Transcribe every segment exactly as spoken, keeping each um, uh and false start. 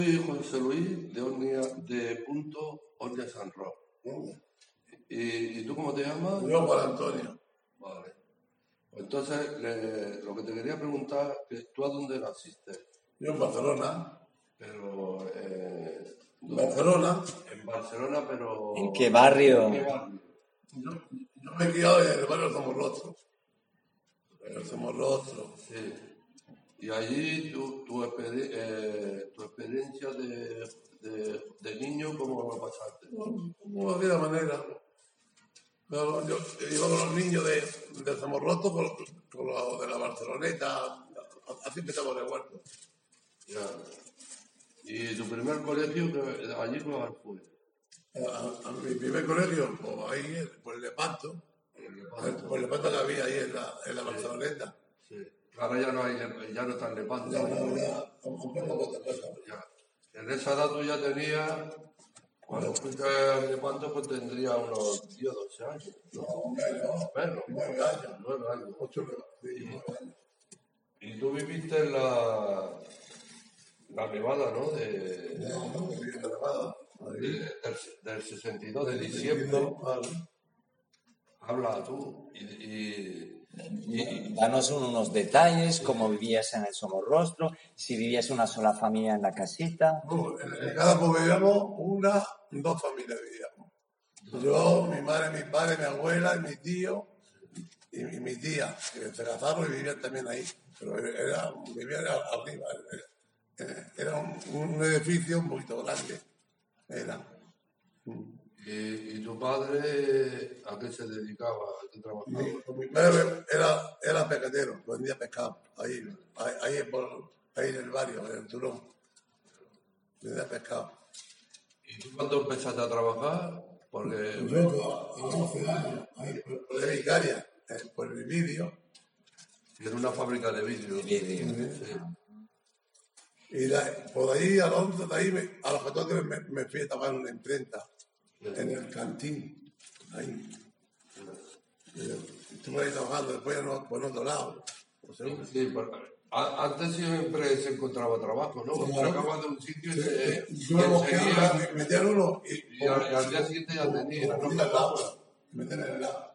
Soy José Luis de Ornia, de Punto Ornia San Roque. ¿Y, ¿Y tú cómo te llamas? Yo, Juan Antonio. Vale. Pues entonces, le, lo que te quería preguntar, que ¿tú a dónde naciste? Yo en Barcelona. Pero... Eh, ¿En Barcelona? En Barcelona, pero... ¿En qué barrio? ¿En qué barrio? Yo, yo me he criado en el barrio del Somorrostro. En el Somorrostro. Sí. Y allí tu, tu, experi eh, tu experiencia de, de, de niño, ¿cómo lo pasaste? Como de la manera. Yo, yo, yo iba con los niños de, de Somorrostro, con, con los de la Barceloneta. Así empezamos de huerto. Ya. ¿Y tu primer colegio, que allí cuál fue? A, a mi primer colegio, pues ahí, por el Lepanto. Por el Lepanto que había ahí en la, en la Barceloneta. Sí. Ahora ya no hay, ya no está en Lepanto. Ya, no, ya, un poco otra cosa. Ya. En esa edad tú ya tenías, cuando fuiste a Lepanto, pues tendría unos diez o doce años. No, menos. Menos. Nueve años. Nueve años. Ocho, nueve años. Y tú viviste en la, la Nevada, ¿no? De, No, no, viví en la Nevada. de, del, del sesenta y dos de diciembre. Habla tú. Y, y, Y danos unos detalles, cómo vivías en el Somorrostro, si vivías una sola familia en la casita. No, en, en cada pueblo vivíamos una, dos familias vivíamos. Yo, mi madre, mi padre, mi abuela, y mi tío y, y mi tía, que se casaron y vivían también ahí. Pero era, vivían arriba. Era, era un, un edificio un poquito grande. Era. y, y tu padre, ¿a qué se dedicaba? ¿A qué trabajaba? Mi, mi padre era, era pescadero, vendía pescado, ahí, ahí, ahí, por, ahí en el barrio, en el Turón. Vendía pescado. ¿Y tú cuándo empezaste a trabajar? Porque... Yo, a doce años, ahí por, por la Icaria, eh, por el vídeo. En una fábrica de vidrio. Sí. Y la, por ahí, a los, de ahí me, a los catorce me, me fui a tomar una imprenta, en el cantín, ahí. Y estuve ahí trabajando, después no, por otro lado. Por segundo. Sí, porque a- antes siempre se encontraba trabajo, ¿no? Cuando Claro. acabas de un sitio y Sí, se, sí. y Yo me busqué, enseguida- me metían uno y, y al, y al día siguiente ya tenía, como ¿no? el agua, me metían en el agua.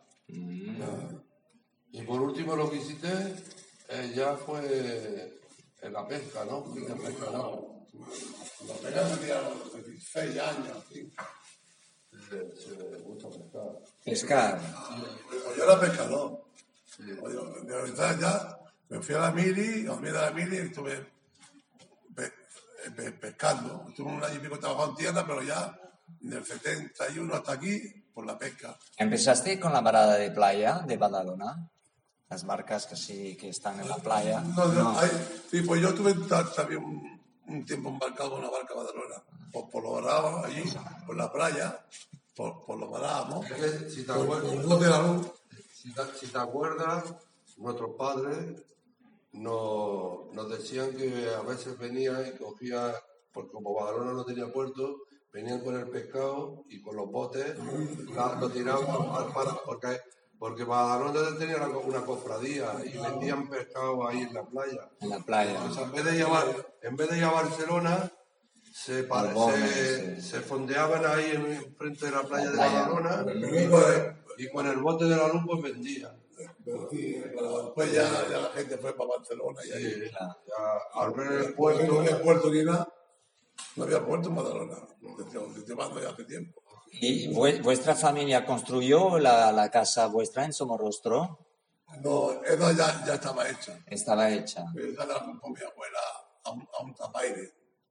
Y por último lo que hiciste eh, ya fue en la pesca, ¿no? Fuiste a pescar, ¿no? Los pegados tenía dieciséis años, así. Se, se gusta pescar. Pescar. Pues yo era pescador. Yo, de verdad ya me fui a la mili, a mí de la mili y estuve pe, pe, pescando. Estuve un año y pico trabajando en tierra, pero ya del setenta y uno hasta aquí, por la pesca. ¿Empezaste con la parada de playa de Badalona? Las barcas que sí que están en la playa. No, no, hay, sí, pues yo tuve también un, un tiempo embarcado con una barca Badalona. Por, por lo varábamos allí, por la playa, por, por lo varábamos. Es que si te Por, acuerdas, por el bote de la luz. si te, si te acuerdas, nuestros padres nos, nos decían que a veces venían y cogían, porque como Badalona no tenía puerto, venían con el pescado y con los botes la- lo tiraban al- para, porque, porque Badalona tenía una, una cofradía y vendían pescado ahí en la playa. En la playa. Pues en vez de llevar, en vez de ir a Barcelona, se, pa- Borbones, se, sí. se fondeaban ahí en frente de la playa de playa. Badalona Pues, y con el bote de la luz pues vendían. pero sí, pero después ya, ya la gente fue para Barcelona. Y ahí, Sí, Claro. ya, al ver el porque no puerto, había puerto ni nada. No había puerto en Badalona. Desde, desde mando ya hace tiempo. ¿Y vu- vuestra familia construyó la, la casa vuestra en Somorrostro? No, esa ya, ya estaba hecha. Estaba hecha. Esa la compró mi abuela a un, a un tapaire.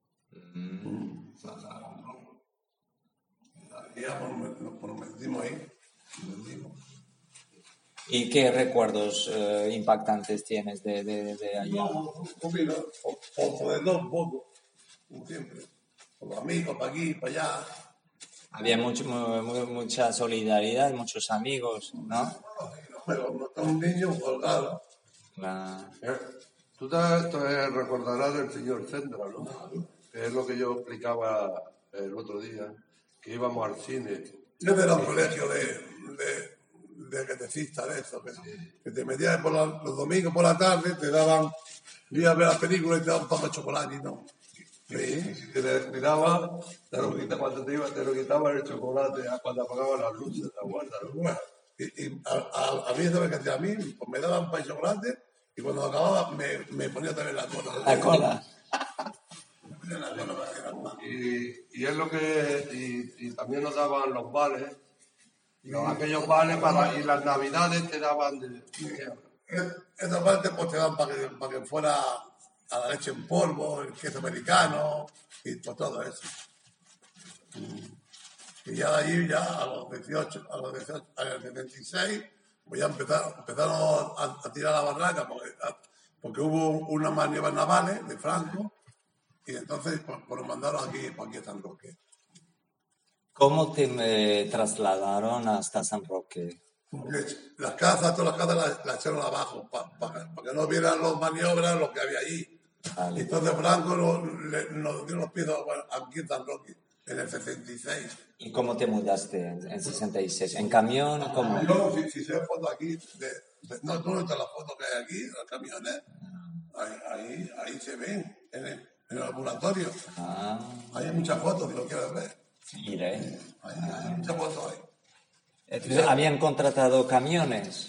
Y ya pues, nos, nos metimos ahí. Nos metimos. ¿Y qué recuerdos eh, impactantes tienes de, de, de allá? No, un vino, por, por, por de todo un poco, como siempre. Con los amigos, para aquí, para allá. Había mucho, mu- mu- mucha solidaridad, muchos amigos, ¿no? Pero no está un niño colgado. La- eh, tú te, te recordarás del señor Sendra, ¿no? Que es lo que yo explicaba el otro día, que íbamos al cine. Yo era un colegio de, de, de catecistas, de eso, que, que te metías por la- los domingos por la tarde, te daban, ibas a ver las películas y te daban pan de chocolate y no. Y, y si te descuidabas, te lo quitaba, cuando te ibas, te lo quitaban el chocolate cuando apagaban las luces, ¿te acuerdas? Bueno, y, y a, a, a mí, ¿sabes qué hacía? A mí pues me daban pan y chocolate y cuando acababa me, me ponía también la cola. La cola. Me ponía la cola para que no. Y, y es lo que. Y, y también nos daban los vales. Los, aquellos vales para. Y las navidades te daban de. Esa parte pues te dan para que, para que fuera a la leche en polvo, el queso americano y pues, todo eso. Y ya de allí, ya a los dieciocho, a los dieciocho, a los setenta y seis, pues ya empezaron, empezaron a, a tirar la barraca porque, porque hubo unas maniobras navales de Franco y entonces pues, pues nos mandaron aquí, pues, aquí a San Roque. ¿Cómo te me trasladaron hasta San Roque? Las casas, todas las casas las, las echaron abajo para pa, pa que no vieran las maniobras, lo que había allí. Vale. Y entonces Franco nos, nos dio los pisos bueno, aquí en San Roque, en el sesenta y seis. ¿Y cómo te mudaste en, en sesenta y seis? ¿En camión? ¿Cómo? No, si, si se ve fotos aquí, de, de, no, tú no estás las fotos que hay aquí, los camiones, ahí, ahí, ahí se ven, en el, en el ambulatorio. Ah. Hay muchas fotos, si lo quieres ver. Iré. Hay, hay muchas fotos ahí. Entonces, ¿habían contratado camiones?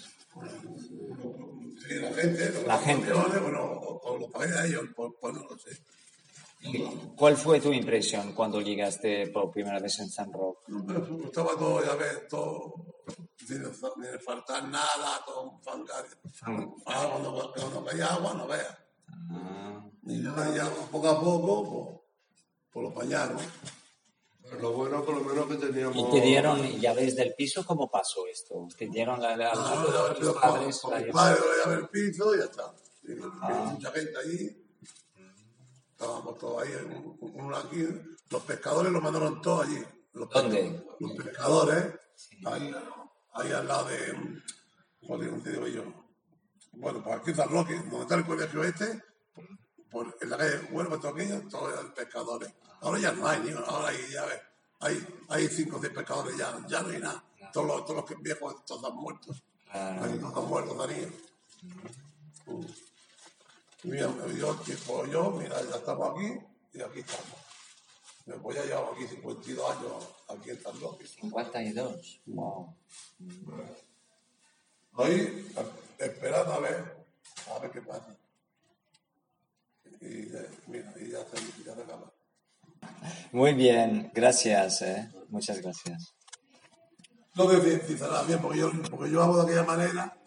Sí, la gente, los la gente. Camiones, bueno, o, o los pagué a ellos, pues, pues no lo sé. ¿Cuál fue tu impresión cuando llegaste por primera vez en San Roque? Estaba todo, ya ves, todo, sin, sin faltar nada, todo un fangario. Ah, cuando, cuando caía agua, no veas. Ah. Y ya, ya poco a poco, pues, pues lo pañaron. Lo bueno, por lo menos que teníamos. ¿Y te dieron llaves del piso? ¿Cómo pasó esto? ¿Te dieron la llave no, no, de tus padres? Con mi padre la llave del piso y ya está. Y, ah. Mucha gente allí. Estábamos todos ahí. Uno aquí. Los pescadores los mandaron todos allí. Los ¿Dónde? Los pescadores. Sí. Ahí, ahí al lado de. Joder, ¿cómo te digo yo? Bueno, pues aquí en San Roque, donde está el colegio este, por, en la calle Huelva, todo aquello, todos eran pescadores. Ahora ya no hay, ni ahora hay, ya ves, hay, hay cinco o seis pescadores, ya, ya no hay nada. Todos los, todos los que viejos, todos están muertos. Ah. Hay todos están muertos, Daniel. Mm. Mira, yo, tipo, yo, mira, ya estamos aquí y aquí estamos. Me voy a llevar aquí cincuenta y dos años aquí en San Roque. cincuenta y dos, wow. Ahí, esperando a ver, a ver qué pasa. Y mira, y ya se, ya se acaba. Muy bien, gracias, eh. Muchas gracias. No sé si, si será bien, porque yo, porque yo hago de aquella manera.